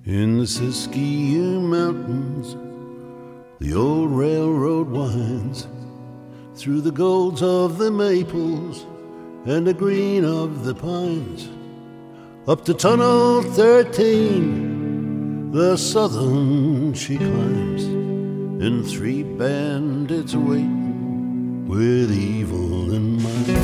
In the Siskiyou Mountains, the old railroad winds through the golds of the maples and the green of the pines. Up to Tunnel 13, the southern she climbs, and three bandits waiting with evil in mind.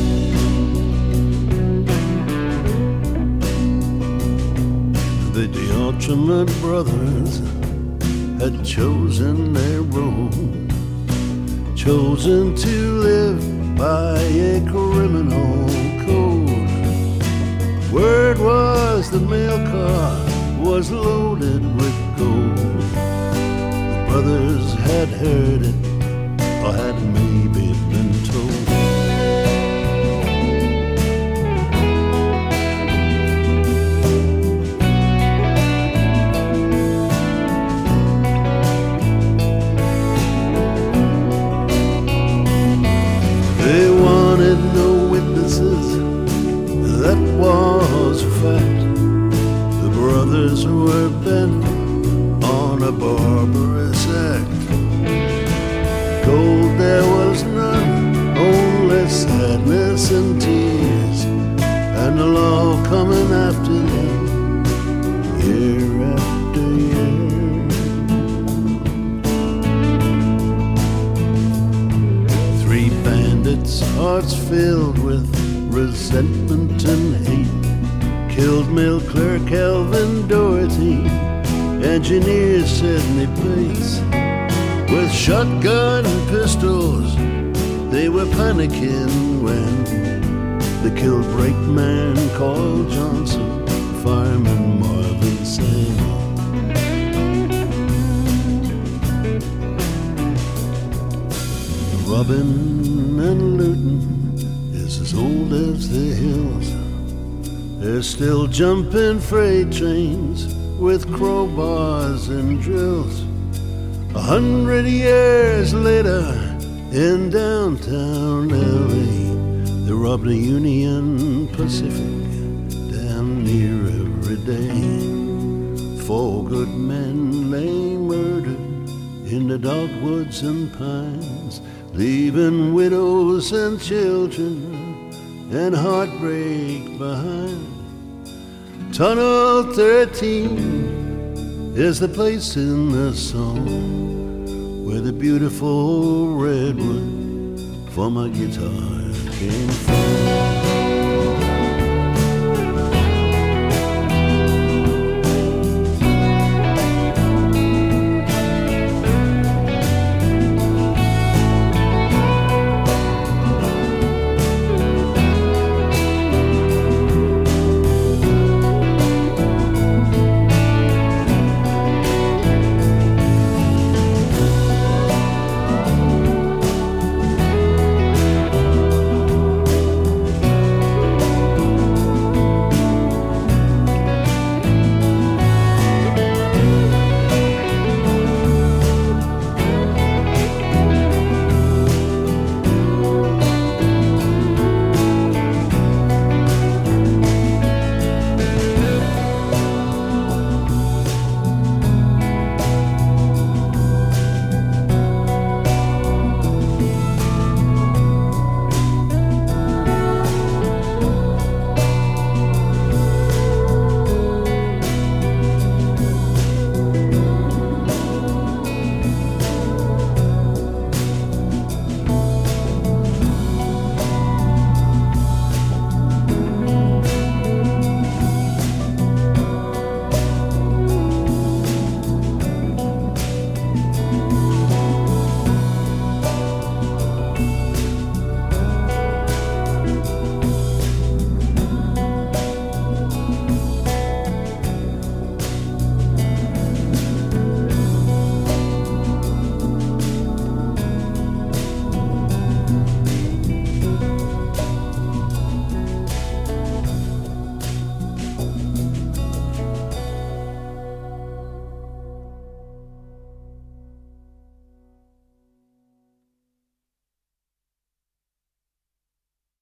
The DeAlchemont brothers had chosen their road, chosen to live by a criminal code. Word was the mail car was loaded with gold. The brothers had heard it, or had maybe been told. They wanted no witnesses, that was a fact. The brothers were bent on a barbarous act. Gold there was none, only sadness and tears, and the law coming after them, year after year. Three bandits, hearts filled with resentment and hate, killed mill clerk Elvin Doherty, engineer Sidney Bates. With shotgun pistols, they were panicking when they killed brakeman Carl Johnson, fireman Marvin Sang. Robbing and looting is as old as the hills. They're still jumping freight trains with crowbars and drills. 100 years later in downtown LA, they rob the Union Pacific damn near every day. 4 good men lay murdered in the dogwoods and pines, leaving widows and children and heartbreak behind. Tunnel 13 is the place in the song where the beautiful redwood for my guitar came from.